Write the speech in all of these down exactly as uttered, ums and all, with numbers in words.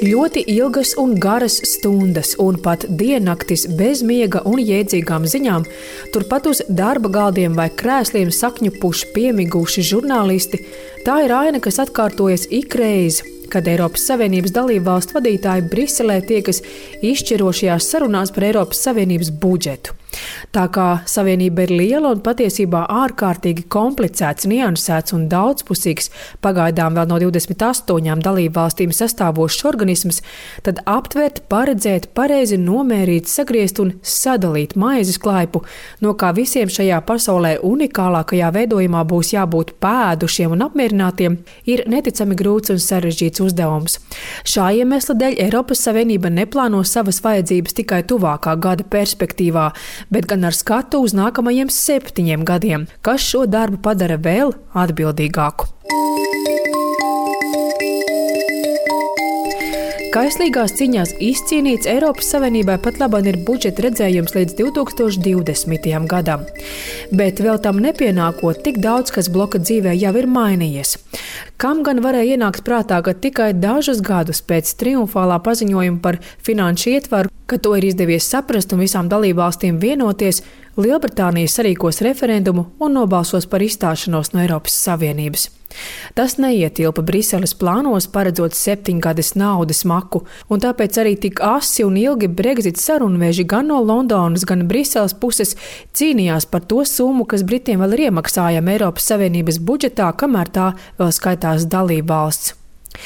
Ļoti ilgas un garas stundas un pat diennaktis bez miega un jēdzīgām ziņām, turpat uz darba galdiem vai krēsliem sakņupuši piemiguši žurnālisti, tā ir aina, kas atkārtojas ikreiz, kad Eiropas Savienības dalībvalstu vadītāji Briselē tiekas izšķirošajās sarunās par Eiropas Savienības budžetu. Tā kā Savienība ir liela un patiesībā ārkārtīgi komplicēts, niansēts un daudzpusīgs, pagaidām vēl no divdesmit astoņām dalībvalstīm sastāvošs organisms, tad aptvert, paredzēt, pareizi nomērīt, sagriezt un sadalīt maizes klaipu, no kā visiem šajā pasaulē unikālākajā veidojumā būs jābūt pēdušiem un apmierinātiem, ir neticami grūts un sarežģīts uzdevums. Šā iemesla dēļ Eiropas Savienība neplāno savas vajadzības tikai tuvākā gada perspektīvā, bet gan ar skatu uz nākamajiem septiņiem gadiem, kas šo darbu padara vēl atbildīgāku. Kaislīgās ciņās izcīnīts Eiropas Savienībai pat labāk ir budžeta redzējums līdz divi tūkstoši divdesmitajam gadam. Bet vēl tam nepienākot, tik daudz, kas bloka dzīvē jau ir mainījies. Kam gan varēja ienākt prātā, ka tikai dažus gadus pēc triumfālā paziņojuma par finanšu ietvaru, ka to ir izdevies saprast un visām dalībvalstīm vienoties, Lielbritānija sarīkos referendumu un nobalsos par izstāšanos no Eiropas Savienības. Tas neietilpa Briseles plānos, paredzot septiņgades naudas maku, un tāpēc arī tik asi un ilgi Brexit sarunveži gan no Londonas, gan Briseles puses cīnījās par to summu, kas Britiem vēl ir iemaksājama Eiropas Savienības budžetā, kamēr tā vēl skaitās dalībvalsts.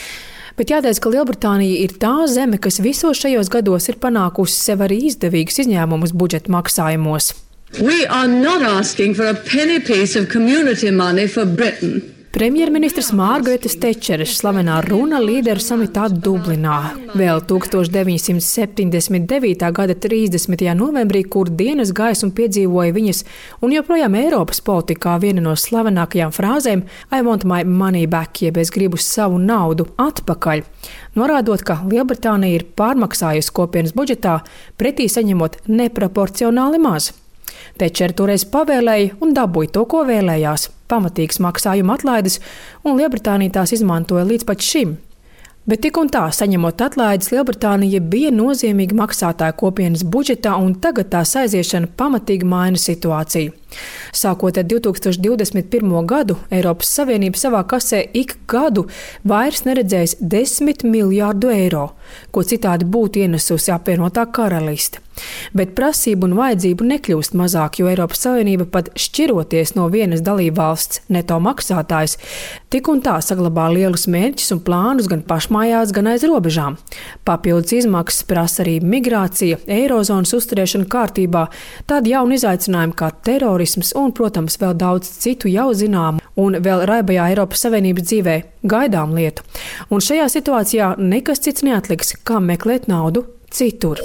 Bet jāteic, ka Lielbritānija ir tā zeme, kas visos šajos gados ir panākusi sev arī izdevīgus izņēmumus budžeta maksājumos. We are not asking for a penny piece of community money for Britain. Premjerministrs Margaretas Tečeres slavenā runa līderu samitā Dublinā vēl tūkstoš deviņsimt septiņdesmit devītā gada trīsdesmitajā novembrī, kur dienas gaismu piedzīvoja viņas un joprojām Eiropas politikā viena no slavenākajām frāzēm I want my money back, jeb es gribu savu naudu atpakaļ, norādot, ka Lielbritānija ir pārmaksājusi kopienas budžetā, pretī saņemot neproporcionāli maz. Tečere toreiz pavēlēja un dabūja to, ko vēlējās – pamatīgas maksājuma atlaides, un Lielbritānija tās izmantoja līdz pat šim. Bet tik un tā, saņemot atlaides, Lielbritānija bija nozīmīga maksātāja kopienas budžetā, un tagad tās aiziešana pamatīgi maina situāciju. Sākot ar divi tūkstoši divdesmit pirmo gadu, Eiropas Savienība savā kasē ik gadu vairs neredzējis desmit miljārdu eiro, ko citādi būtu ienesusi apvienotā karaliste. Bet prasību un vajadzību nekļūst mazāk, jo Eiropas Savienība pat šķiroties no vienas dalībvalsts neto maksātājs, tik un tā saglabā lielus mērķus un plānus gan pašmājās, gan aiz robežām. Papildus izmaksas prasa arī migrācija, eirozonas uzturēšana kārtībā, tādi jauni izaicinājumi kā terorisms un, protams, vēl daudz citu jau zināmu un vēl raibajā Eiropas Savienības dzīvē gaidām lietu. Un šajā situācijā nekas cits neatliks, kā meklēt naudu citur.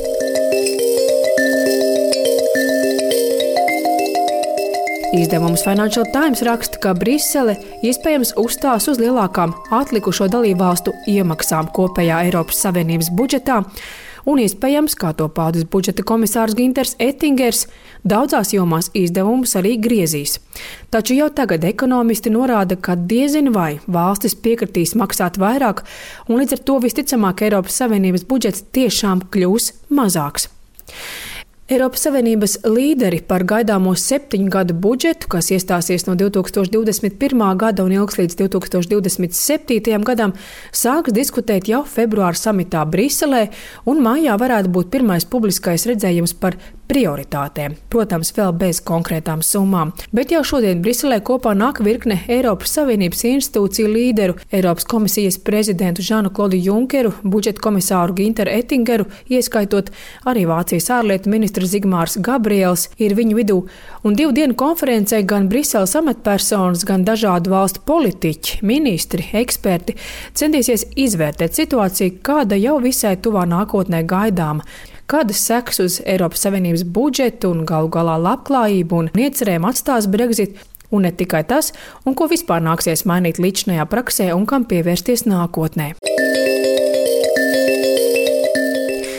Izdevums Financial Times raksta, ka Brisele iespējams uzstās uz lielākām atlikušo dalībvalstu iemaksām kopējā Eiropas Savienības budžetā, un iespējams, kā to paudis budžeta komisārs Ginters Ettingers, daudzās jomās izdevumus arī griezīs. Taču jau tagad ekonomisti norāda, ka diezin vai valstis piekritīs maksāt vairāk, un līdz ar to visticamāk Eiropas Savienības budžets tiešām kļūs mazāks. Eiropas Savienības līderi par gaidāmo septiņu gadu budžetu, kas iestāsies no divi tūkstoši divdesmit pirmā gada un ilgs līdz divi tūkstoši divdesmit septītajam gadam, sāks diskutēt jau februāra samitā Briselē, un mājā varētu būt pirmais publiskais redzējums par prioritātēm, protams, vēl bez konkrētām summām. Bet jau šodien Briselē kopā nāk virkne Eiropas Savienības institūciju līderu, Eiropas komisijas prezidentu Žanu Klodu Junkeru, budžeta komisāru Ginteru Ettingeru, ieskaitot arī Vācijas ārlietu ministru Zigmārs Gabriels ir viņu vidū, un divu dienu konferencē gan Briseles amatpersonas, gan dažādu valstu politiķi, ministri, eksperti centīsies izvērtēt situāciju, kāda jau visai tuvā nākotnē gaidāma, kādas sekas uz Eiropas Savienības budžetu un galu galā labklājību un iecerējumu atstās Brexit, un ne tikai tas, un ko vispār nāksies mainīt līdzinājā praksē un kam pievērsties nākotnē.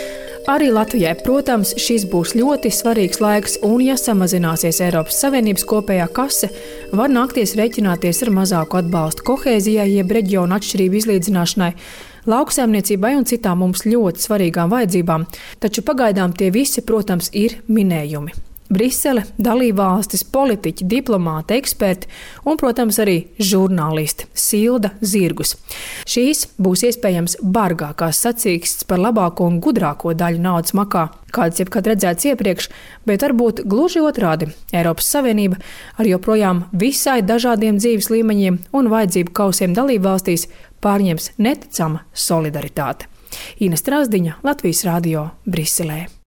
Arī Latvijai, protams, šis būs ļoti svarīgs laiks, un ja samazināsies Eiropas Savienības kopējā kase, var nākties rēķināties ar mazāku atbalstu kohēzijai jeb reģionu atšķirību izlīdzināšanai, lauksaimniecībai un citām mums ļoti svarīgām vajadzībām, taču pagaidām tie visi, protams, ir minējumi. Brisele, dalībvalstis, politiķi, diplomāti, eksperti un, protams, arī žurnālisti silda zirgus. Šīs būs iespējams bargākās sacīkstes par labāko un gudrāko daļu naudas makā, kāds jebkad redzēts iepriekš, bet varbūt gluži otrādi. Eiropas Savienība ar joprojām visai dažādiem dzīves līmeņiem un vajadzību kausiem dalībvalstīs pārņems neticama solidaritāte. Ina Strasdiņa, Latvijas radio, Briselē.